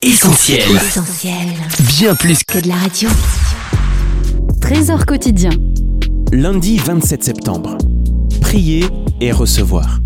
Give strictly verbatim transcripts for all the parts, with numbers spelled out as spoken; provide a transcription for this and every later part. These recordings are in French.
Essentiel. Essentiel. Bien plus que de la radio. Trésor quotidien. Lundi vingt-sept septembre. Prier et recevoir.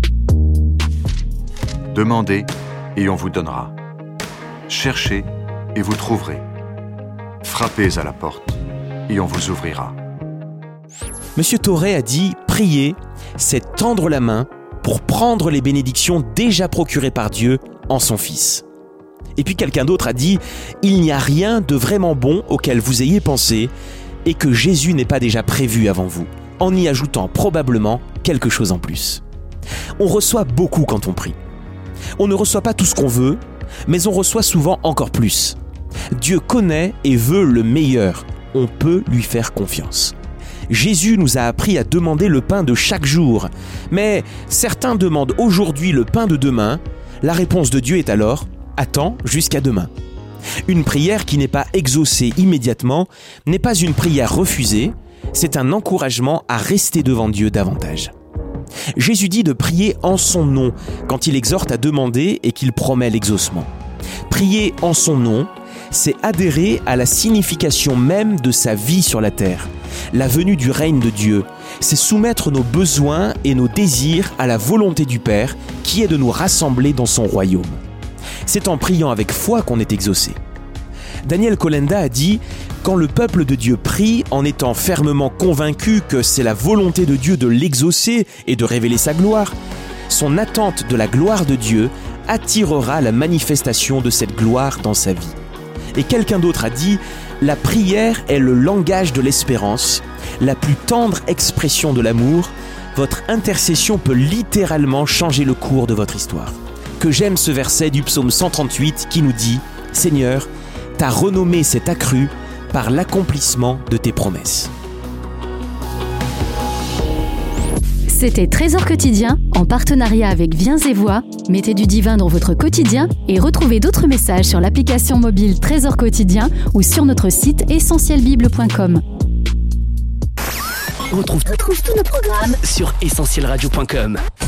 Demandez et on vous donnera. Cherchez et vous trouverez. Frappez à la porte et on vous ouvrira. Monsieur Thoré a dit « Prier, c'est tendre la main pour prendre les bénédictions déjà procurées par Dieu en son Fils. » Et puis quelqu'un d'autre a dit « Il n'y a rien de vraiment bon auquel vous ayez pensé et que Jésus n'ait pas déjà prévu avant vous, en y ajoutant probablement quelque chose en plus. » On reçoit beaucoup quand on prie. On ne reçoit pas tout ce qu'on veut, mais on reçoit souvent encore plus. Dieu connaît et veut le meilleur. On peut lui faire confiance. Jésus nous a appris à demander le pain de chaque jour. Mais certains demandent aujourd'hui le pain de demain. La réponse de Dieu est alors « Attends jusqu'à demain ». Une prière qui n'est pas exaucée immédiatement n'est pas une prière refusée, c'est un encouragement à rester devant Dieu davantage. Jésus dit de prier en son nom quand il exhorte à demander et qu'il promet l'exaucement. Prier en son nom, c'est adhérer à la signification même de sa vie sur la terre, la venue du règne de Dieu. C'est soumettre nos besoins et nos désirs à la volonté du Père qui est de nous rassembler dans son royaume. C'est en priant avec foi qu'on est exaucé. Daniel Kolenda a dit « Quand le peuple de Dieu prie en étant fermement convaincu que c'est la volonté de Dieu de l'exaucer et de révéler sa gloire, son attente de la gloire de Dieu attirera la manifestation de cette gloire dans sa vie. » Et quelqu'un d'autre a dit « La prière est le langage de l'espérance, la plus tendre expression de l'amour. Votre intercession peut littéralement changer le cours de votre histoire. » Que j'aime ce verset du psaume cent trente-huit qui nous dit « Seigneur, ta renommée s'est accrue par l'accomplissement de tes promesses. » C'était Trésor quotidien en partenariat avec Viens et Voix. Mettez du divin dans votre quotidien et retrouvez d'autres messages sur l'application mobile Trésor quotidien ou sur notre site essentiel bible point com. On retrouve, retrouve tous nos programmes sur essentiel radio point com.